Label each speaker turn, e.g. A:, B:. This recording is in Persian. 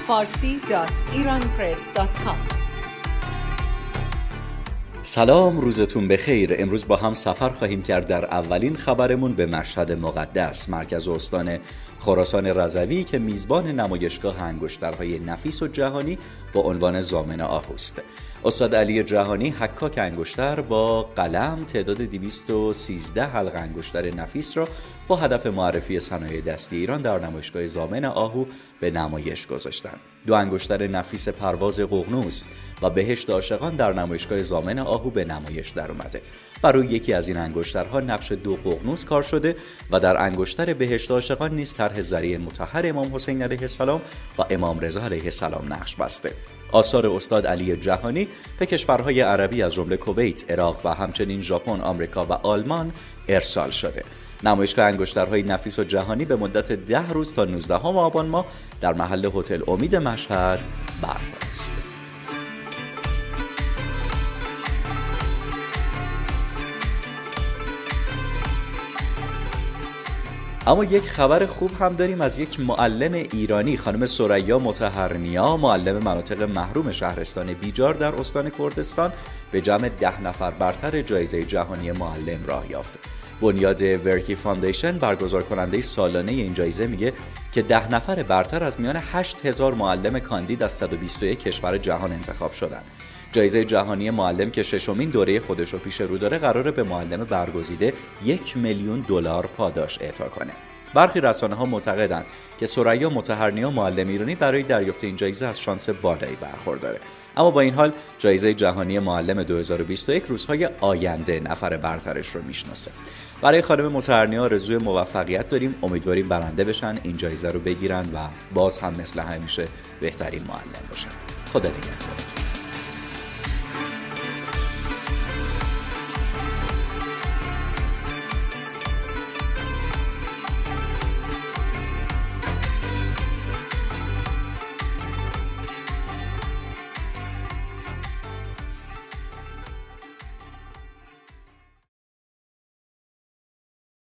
A: farsi.iranpress.com.
B: سلام، روزتون بخیر. امروز با هم سفر خواهیم کرد در اولین خبرمون به مشهد مقدس، مرکز استان خراسان رضوی که میزبان نمایشگاه انگشترهای نفیس و جهانی با عنوان ضامن آهوست. استاد علی جهانی، حکاک انگشتر، با قلم تعداد 213 حلقه انگشتر نفیس را با هدف معرفی صنایع دستی ایران در نمایشگاه ضامن آهو به نمایش گذاشتند. 2 انگشتر نفیس پرواز ققنوس و بهشت عاشقان در نمایشگاه ضامن آهو به نمایش در اومده. بر روی یکی از این انگشترها نقش 2 ققنوس کار شده و در انگشتر بهشت عاشقان نیز طرح ذریع مطهر امام حسین علیه السلام و امام رضا علیه السلام نقش بسته. آثار استاد علی جهانی به کشورهای عربی از جمله کویت، عراق و همچنین ژاپن، آمریکا و آلمان ارسال شده. نمایشگاه انگشترهای نفیس و جهانی به مدت 10 روز تا 19 آبان ماه در محل هتل امید مشهد برپا است. اما یک خبر خوب هم داریم از یک معلم ایرانی، خانم ثریا مطهرنیا، معلم مناطق محروم شهرستان بیجار در استان کردستان، به جمع 10 نفر برتر جایزه جهانی معلم راه یافت. بنیاد ورکی فاندیشن، برگزار کننده سالانه این جایزه، میگه که 10 نفر برتر از میان 8000 معلم کاندید از 121 کشور جهان انتخاب شدند. جایزه جهانی معلم که 6مین دوره خودش رو پیش رو داره، قراره به معلم برگزیده $1,000,000 پاداش اعطا کنه. برخی رسانه‌ها معتقدند که ثریا مطهرنیا، معلم ایرانی، برای دریافت این جایزه از شانس بالایی برخورداره. اما با این حال جایزه جهانی معلم 2021 روزهای آینده نفر برترش رو میشناسه. برای خانم مطهرنیا آرزوی موفقیت داریم. امیدواریم برنده بشن، این جایزه رو بگیرن و باز هم مثل همیشه بهترین معلم باشن. خدا نگهدار.